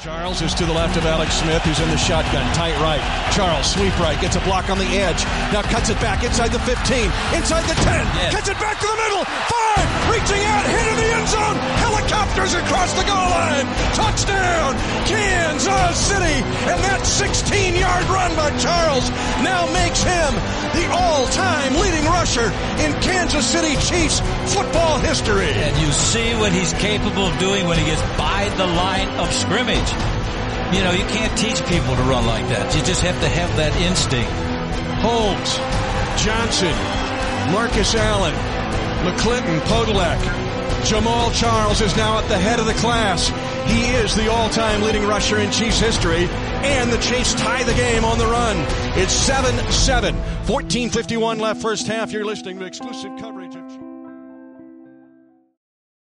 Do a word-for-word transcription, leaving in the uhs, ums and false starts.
Charles is to the left of Alex Smith, who's in the shotgun. Tight right. Charles, sweep right, gets a block on the edge. Now cuts it back inside the fifteen, inside the ten. Yes. Cuts it back to the middle. Five, reaching out, hit in the end zone. Helicopters across the goal line. Touchdown, Kansas City. And that sixteen-yard run by Charles now makes him the all-time leading rusher in Kansas City Chiefs football history. And you see what he's capable of doing when he gets by the line of scrimmage. You know, you can't teach people to run like that. You just have to have that instinct. Holmes, Johnson, Marcus Allen, McClinton, Podolak. Jamal Charles is now at the head of the class. He is the all-time leading rusher in Chiefs history, and the Chiefs tie the game on the run. It's seven seven, fourteen fifty-one left first half. You're listening to exclusive coverage.